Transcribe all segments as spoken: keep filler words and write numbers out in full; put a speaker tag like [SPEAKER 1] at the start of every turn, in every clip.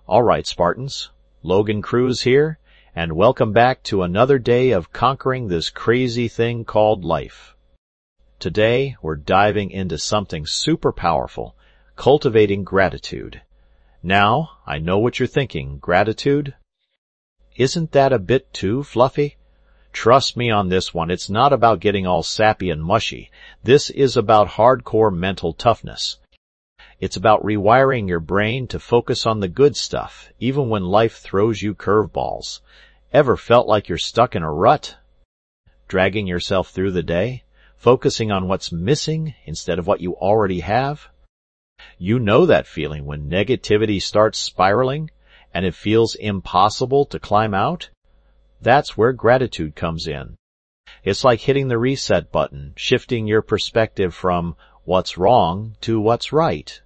[SPEAKER 1] All right, Spartans, Logan Cruz here, and welcome back to another day of conquering this crazy thing called life. Today, we're diving into something super powerful, cultivating gratitude. Now, I know what you're thinking, gratitude? Isn't that a bit too fluffy? Trust me on this one, it's not about getting all sappy and mushy. This is about hardcore mental toughness. It's about rewiring your brain to focus on the good stuff, even when life throws you curveballs. Ever felt like you're stuck in a rut? Dragging yourself through the day, focusing on what's missing instead of what you already have? You know that feeling when negativity starts spiraling, and it feels impossible to climb out? That's where gratitude comes in. It's like hitting the reset button, shifting your perspective from what's wrong to what's right.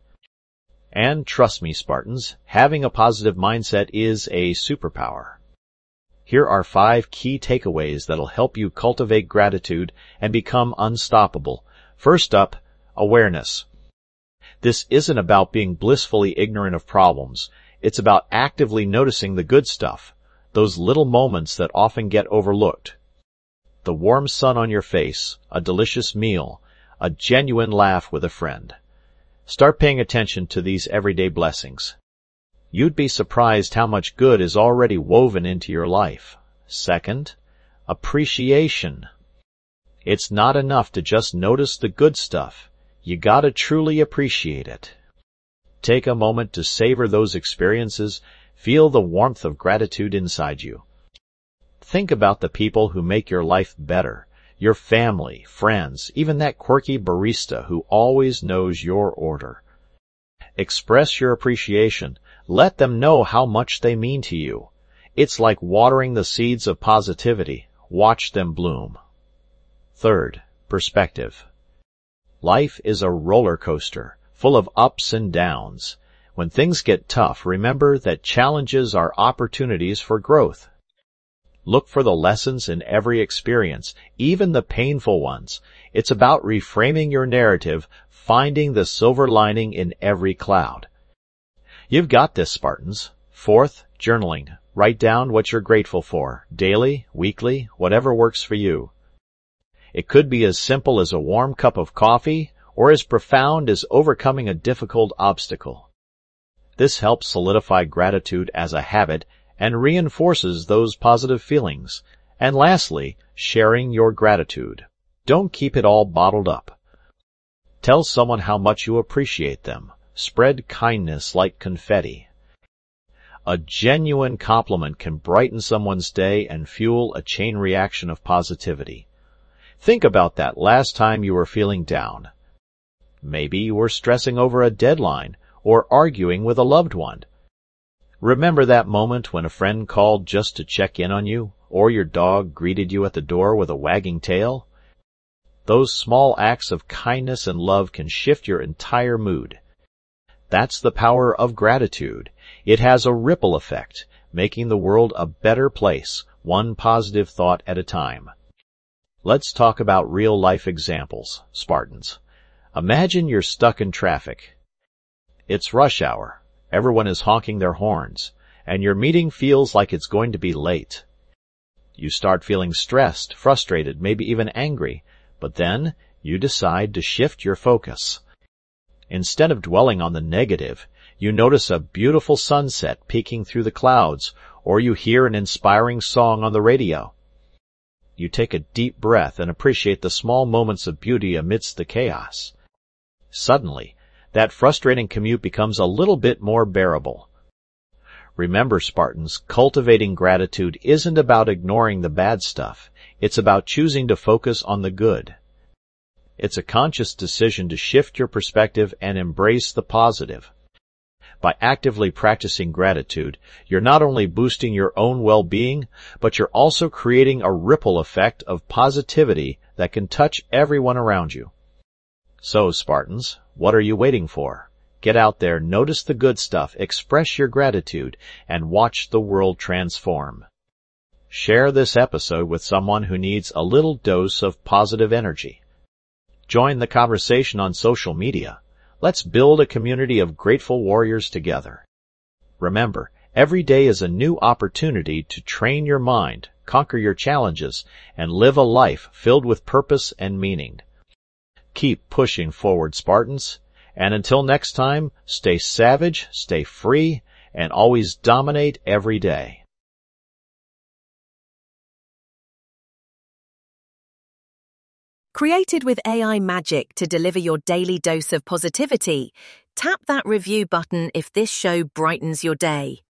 [SPEAKER 1] And trust me, Spartans, having a positive mindset is a superpower. Here are five key takeaways that'll help you cultivate gratitude and become unstoppable. First up, awareness. This isn't about being blissfully ignorant of problems. It's about actively noticing the good stuff, those little moments that often get overlooked. The warm sun on your face, a delicious meal, a genuine laugh with a friend. Start paying attention to these everyday blessings. You'd be surprised how much good is already woven into your life. Second, appreciation. It's not enough to just notice the good stuff. You gotta truly appreciate it. Take a moment to savor those experiences. Feel the warmth of gratitude inside you. Think about the people who make your life better. Your family, friends, even that quirky barista who always knows your order. Express your appreciation. Let them know how much they mean to you. It's like watering the seeds of positivity. Watch them bloom. Third, perspective. Life is a roller coaster, full of ups and downs. When things get tough, remember that challenges are opportunities for growth. Look for the lessons in every experience, even the painful ones. It's about reframing your narrative, finding the silver lining in every cloud. You've got this, Spartans. Fourth, journaling. Write down what you're grateful for, daily, weekly, whatever works for you. It could be as simple as a warm cup of coffee, or as profound as overcoming a difficult obstacle. This helps solidify gratitude as a habit and reinforces those positive feelings. And lastly, sharing your gratitude. Don't keep it all bottled up. Tell someone how much you appreciate them. Spread kindness like confetti. A genuine compliment can brighten someone's day and fuel a chain reaction of positivity. Think about that last time you were feeling down. Maybe you were stressing over a deadline or arguing with a loved one. Remember that moment when a friend called just to check in on you, or your dog greeted you at the door with a wagging tail? Those small acts of kindness and love can shift your entire mood. That's the power of gratitude. It has a ripple effect, making the world a better place, one positive thought at a time. Let's talk about real-life examples, Spartans. Imagine you're stuck in traffic. It's rush hour. Everyone is honking their horns, and your meeting feels like it's going to be late. You start feeling stressed, frustrated, maybe even angry, but then you decide to shift your focus. Instead of dwelling on the negative, you notice a beautiful sunset peeking through the clouds, or you hear an inspiring song on the radio. You take a deep breath and appreciate the small moments of beauty amidst the chaos. Suddenly, that frustrating commute becomes a little bit more bearable. Remember, Spartans, cultivating gratitude isn't about ignoring the bad stuff. It's about choosing to focus on the good. It's a conscious decision to shift your perspective and embrace the positive. By actively practicing gratitude, you're not only boosting your own well-being, but you're also creating a ripple effect of positivity that can touch everyone around you. So, Spartans, what are you waiting for? Get out there, notice the good stuff, express your gratitude, and watch the world transform. Share this episode with someone who needs a little dose of positive energy. Join the conversation on social media. Let's build a community of grateful warriors together. Remember, every day is a new opportunity to train your mind, conquer your challenges, and live a life filled with purpose and meaning. Keep pushing forward, Spartans, and until next time, stay savage, stay free, and always dominate every day.
[SPEAKER 2] Created with A I magic to deliver your daily dose of positivity, tap that review button if this show brightens your day.